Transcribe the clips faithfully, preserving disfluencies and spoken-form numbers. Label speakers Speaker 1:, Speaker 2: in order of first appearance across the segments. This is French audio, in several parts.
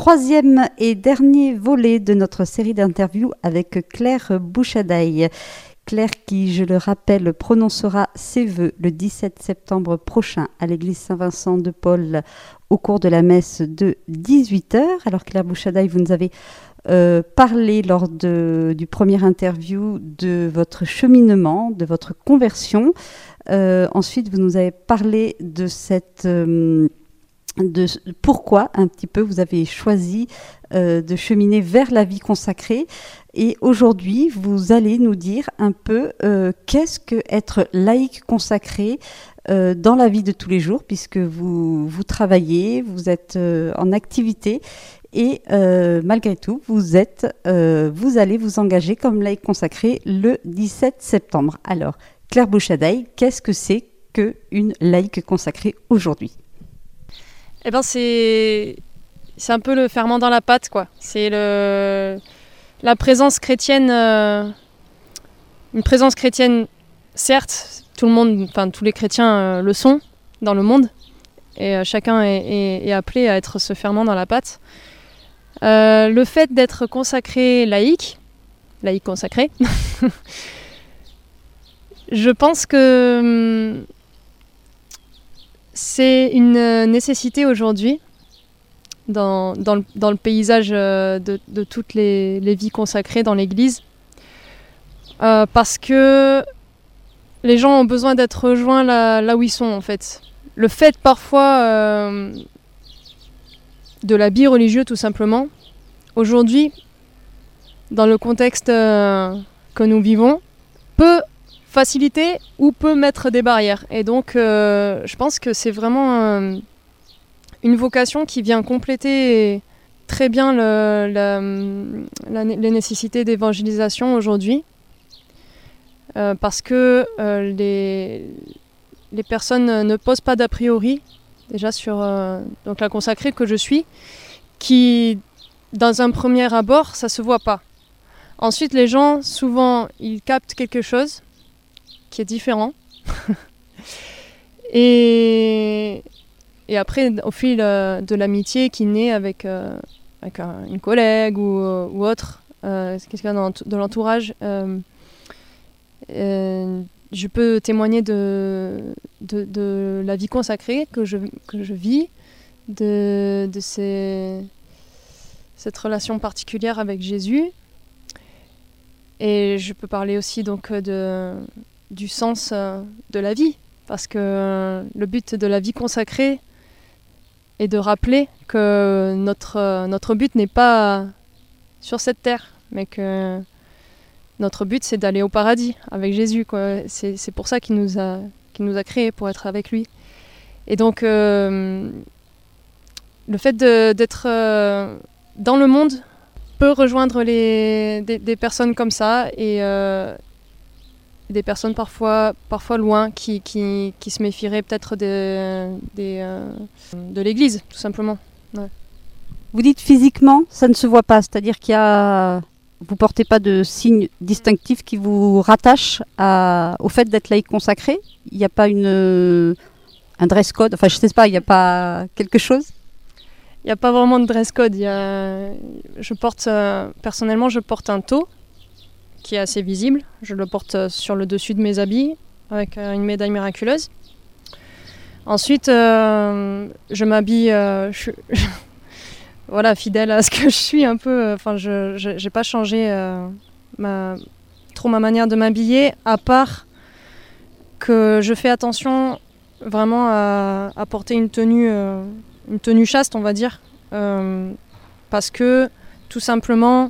Speaker 1: troisième et dernier volet de notre série d'interviews avec Claire Bouchadaille. Claire qui, je le rappelle, prononcera ses vœux le dix-sept septembre prochain à l'église Saint-Vincent de Paul au cours de la messe de dix-huit heures. Alors Claire Bouchadaille, vous nous avez euh, parlé lors de, du premier interview de votre cheminement, de votre conversion. Euh, ensuite, vous nous avez parlé de cette... Euh, de pourquoi un petit peu vous avez choisi euh, de cheminer vers la vie consacrée. Et aujourd'hui, vous allez nous dire un peu euh, qu'est-ce que être laïque consacré euh, dans la vie de tous les jours, puisque vous, vous travaillez, vous êtes euh, en activité et euh, malgré tout, vous, êtes, euh, vous allez vous engager comme laïque consacré le dix-sept septembre. Alors, Claire Bouchadaille, qu'est-ce que c'est qu'une laïque consacrée aujourd'hui ?
Speaker 2: Eh ben c'est c'est un peu le ferment dans la pâte, quoi. C'est le la présence chrétienne, euh, une présence chrétienne, certes, tout le monde, enfin tous les chrétiens euh, le sont dans le monde, et euh, chacun est, est, est appelé à être ce ferment dans la pâte. Euh, le fait d'être consacré laïque, laïque consacré, je pense que hum, c'est une nécessité aujourd'hui dans, dans, le, dans le paysage de, de toutes les, les vies consacrées dans l'Église, euh, parce que les gens ont besoin d'être rejoints là, là où ils sont en fait. Le fait parfois euh, de l'habit religieux tout simplement, aujourd'hui, dans le contexte euh, que nous vivons, peut faciliter ou peut mettre des barrières. Et donc, euh, je pense que c'est vraiment euh, une vocation qui vient compléter très bien le, la, la, les nécessités d'évangélisation aujourd'hui. Euh, parce que euh, les, les personnes ne posent pas d'a priori, déjà sur euh, donc la consacrée que je suis, qui, dans un premier abord, ça se voit pas. Ensuite, les gens, souvent, ils captent quelque chose qui est différent. et, et après, au fil euh, de l'amitié qui naît avec, euh, avec un, une collègue ou, ou autre, euh, quelqu'un de l'entourage, euh, euh, je peux témoigner de, de, de la vie consacrée que je, que je vis, de, de ces, cette relation particulière avec Jésus. Et je peux parler aussi donc de... du sens euh, de la vie, parce que euh, le but de la vie consacrée est de rappeler que notre, euh, notre but n'est pas sur cette terre, mais que notre but c'est d'aller au paradis avec Jésus, quoi. C'est, c'est pour ça qu'il nous a, qu'il nous a créés, pour être avec lui. Et donc euh, le fait de, d'être euh, dans le monde peut rejoindre les, des, des personnes comme ça, et euh, des personnes parfois, parfois loin qui, qui, qui se méfieraient peut-être de, de, euh, de l'Église, tout simplement. Ouais.
Speaker 1: Vous dites physiquement, ça ne se voit pas, c'est-à-dire qu'il y a, vous ne portez pas de signes distinctifs qui vous rattachent à, au fait d'être laïque consacré ? Il n'y a pas une, un dress code, enfin je ne sais pas, il n'y a pas quelque chose ?
Speaker 2: Il n'y a pas vraiment de dress code. Il y a, je porte, euh, personnellement, je porte un tau qui est assez visible. Je le porte sur le dessus de mes habits avec une médaille miraculeuse. Ensuite, euh, je m'habille, euh, je, je, voilà, fidèle à ce que je suis un peu. Enfin, je, je j'ai pas changé euh, ma, trop ma manière de m'habiller, à part que je fais attention vraiment à, à porter une tenue, euh, une tenue chaste, on va dire, euh, parce que tout simplement.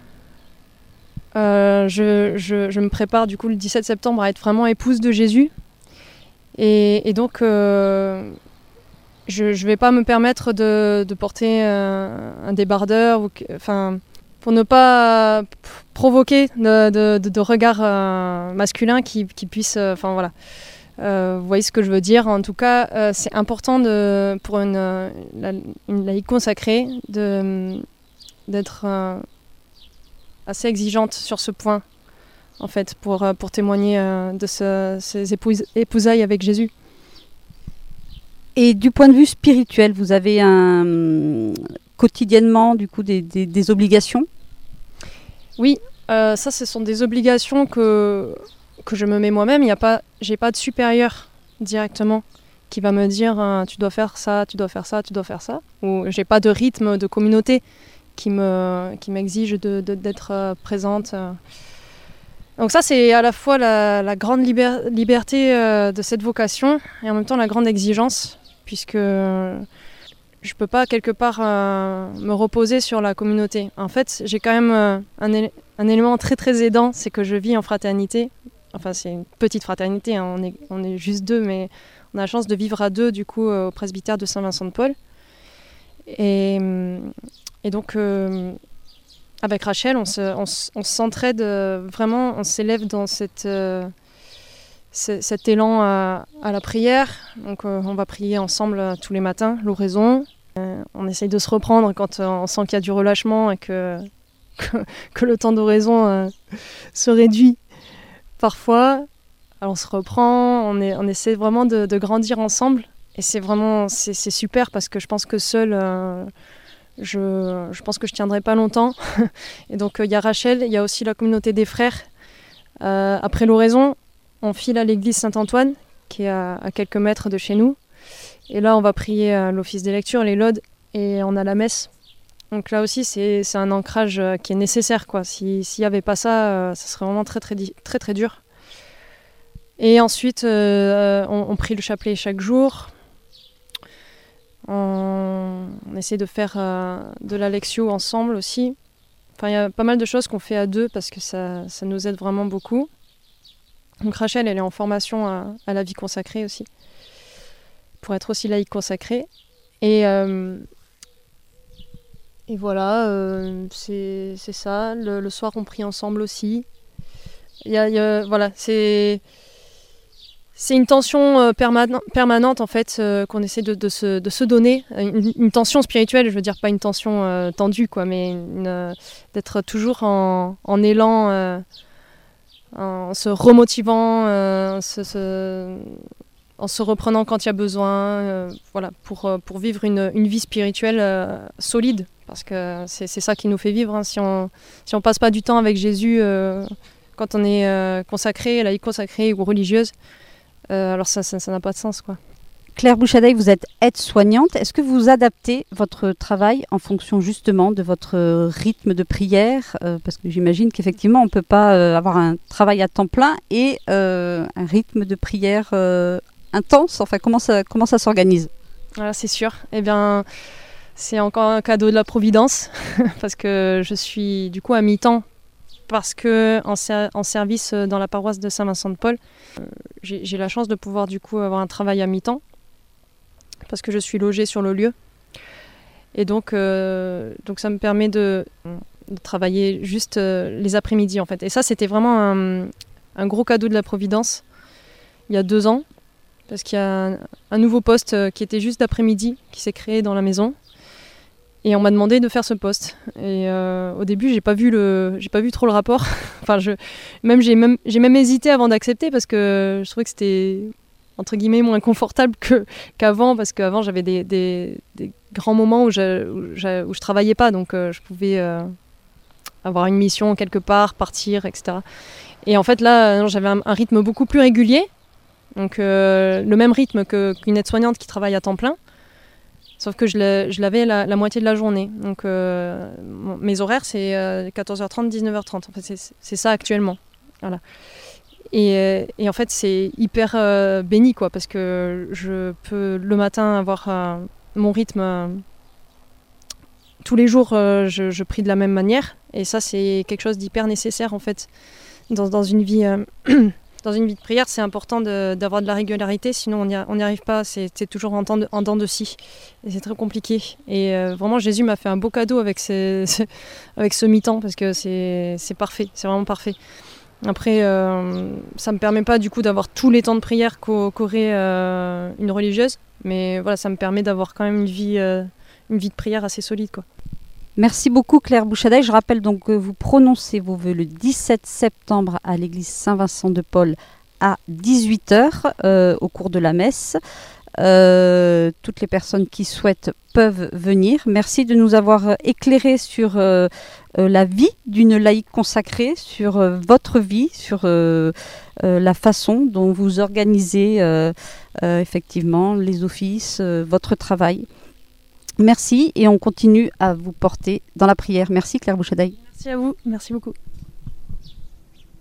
Speaker 2: Euh, je, je, je me prépare du coup le dix-sept septembre à être vraiment épouse de Jésus, et, et donc euh, je ne vais pas me permettre de, de porter euh, un débardeur, ou, enfin, pour ne pas provoquer de, de, de, de regards euh, masculins qui, qui puissent, enfin euh, voilà, euh, vous voyez ce que je veux dire. En tout cas, euh, c'est important de, pour une, la, une laïque consacrée de, d'être euh, assez exigeante sur ce point, en fait, pour, pour témoigner euh, de ce, ces épouses, épousailles avec Jésus.
Speaker 1: Et du point de vue spirituel, vous avez un, quotidiennement du coup des, des, des obligations ?
Speaker 2: Oui, euh, ça ce sont des obligations que, que je me mets moi-même. Il y a pas, j'ai pas de supérieur directement qui va me dire euh, tu dois faire ça, tu dois faire ça, tu dois faire ça. Ou j'ai pas de rythme de communauté qui, me, qui m'exige de, de, d'être euh, présente. Euh. Donc ça c'est à la fois la, la grande liber- liberté euh, de cette vocation et en même temps la grande exigence, puisque euh, je peux pas quelque part euh, me reposer sur la communauté. En fait, j'ai quand même euh, un, éle- un élément très très aidant, c'est que je vis en fraternité. Enfin, c'est une petite fraternité, hein, on est, on est juste deux, mais on a la chance de vivre à deux du coup euh, au presbytère de Saint-Vincent-de-Paul. Et, et donc, euh, avec Rachel, on, se, on, on s'entraide euh, vraiment, on s'élève dans cette, euh, c- cet élan à, à la prière. Donc, euh, on va prier ensemble euh, tous les matins, l'oraison. Euh, on essaye de se reprendre quand euh, on sent qu'il y a du relâchement et que, que, que le temps d'oraison euh, se réduit parfois. Alors on se reprend, on, est, on essaie vraiment de, de grandir ensemble. Et c'est vraiment c'est, c'est super parce que je pense que seule, euh, je, je pense que je tiendrai pas longtemps. Et donc il euh, y a Rachel, il y a aussi la communauté des frères. Euh, après l'oraison, on file à l'église Saint-Antoine, qui est à, à quelques mètres de chez nous. Et là, on va prier à l'office des lectures, les laudes, et on a la messe. Donc là aussi, c'est, c'est un ancrage qui est nécessaire, quoi. Si, s'il n'y avait pas ça, euh, ça serait vraiment très, très, très, très dur. Et ensuite, euh, on, on prie le chapelet chaque jour. On, on essaie de faire euh, de la lectio ensemble aussi. Enfin, il y a pas mal de choses qu'on fait à deux parce que ça, ça nous aide vraiment beaucoup. Donc Rachel, elle est en formation à, à la vie consacrée aussi, pour être aussi laïque consacrée. Et, euh, et voilà, euh, c'est, c'est ça. Le, le soir, on prie ensemble aussi. Il y a, il y a, voilà, c'est... C'est une tension euh, permane- permanente en fait euh, qu'on essaie de, de, se, de se donner, une, une tension spirituelle, je veux dire pas une tension euh, tendue quoi, mais une, euh, d'être toujours en, en élan, euh, en se remotivant, euh, se, se, en se reprenant quand il y a besoin, euh, voilà, pour, pour vivre une, une vie spirituelle euh, solide, parce que c'est, c'est ça qui nous fait vivre. Hein. Si on si on passe pas du temps avec Jésus euh, quand on est euh, consacré, laïque consacrée ou religieuse. Euh, alors ça, ça, ça n'a pas de sens, quoi.
Speaker 1: Claire Bouchadaille, vous êtes aide-soignante. Est-ce que vous adaptez votre travail en fonction justement de votre rythme de prière euh, parce que j'imagine qu'effectivement, on ne peut pas euh, avoir un travail à temps plein et euh, un rythme de prière euh, intense. Enfin, comment ça, comment ça s'organise ?
Speaker 2: Voilà, c'est sûr. Eh bien, c'est encore un cadeau de la Providence parce que je suis du coup à mi-temps parce que en, ser- en service dans la paroisse de Saint-Vincent-de-Paul, euh, j'ai, j'ai la chance de pouvoir du coup avoir un travail à mi-temps parce que je suis logée sur le lieu. Et donc, euh, donc ça me permet de, de travailler juste euh, les après-midi en fait. Et ça, c'était vraiment un, un gros cadeau de la Providence il y a deux ans parce qu'il y a un, un nouveau poste qui était juste d'après-midi qui s'est créé dans la maison. Et on m'a demandé de faire ce poste. Et euh, au début, j'ai pas vu le, j'ai pas vu trop le rapport. enfin, je, même j'ai même, j'ai même hésité avant d'accepter parce que je trouvais que c'était entre guillemets moins confortable que qu'avant parce qu'avant j'avais des, des, des grands moments où je, où je, où je travaillais pas, donc euh, je pouvais euh, avoir une mission quelque part, partir, et cetera. Et en fait là, non, j'avais un, un rythme beaucoup plus régulier, donc euh, le même rythme que, qu'une aide-soignante qui travaille à temps plein. Sauf que je, l'ai, je l'avais la, la moitié de la journée. Donc euh, mes horaires, c'est euh, quatorze heures trente, dix-neuf heures trente. En fait, c'est, c'est ça actuellement. Voilà. Et, et en fait, c'est hyper euh, béni, quoi, parce que je peux le matin avoir euh, mon rythme. Euh, tous les jours, euh, je, je prie de la même manière. Et ça, c'est quelque chose d'hyper nécessaire, en fait, dans, dans une vie... Euh, Dans une vie de prière, c'est important de, d'avoir de la régularité, sinon on n'y, on n'y arrive pas, c'est, c'est toujours en, temps de, en dents de scie, et c'est très compliqué. Et euh, vraiment, Jésus m'a fait un beau cadeau avec, ces, avec ce mi-temps, parce que c'est, c'est parfait, c'est vraiment parfait. Après, euh, ça ne me permet pas du coup d'avoir tous les temps de prière qu'aurait euh, une religieuse, mais voilà, ça me permet d'avoir quand même une vie, euh, une vie de prière assez solide, quoi.
Speaker 1: Merci beaucoup Claire Bouchadaille. Je rappelle donc que vous prononcez vos vœux le dix-sept septembre à l'église Saint-Vincent-de-Paul à dix-huit heures euh, au cours de la messe. Euh, toutes les personnes qui souhaitent peuvent venir. Merci de nous avoir éclairé sur euh, euh, la vie d'une laïque consacrée, sur euh, votre vie, sur euh, euh, la façon dont vous organisez euh, euh, effectivement les offices, euh, votre travail. Merci et on continue à vous porter dans la prière. Merci Claire Bouchadaille.
Speaker 2: Merci à vous, merci beaucoup.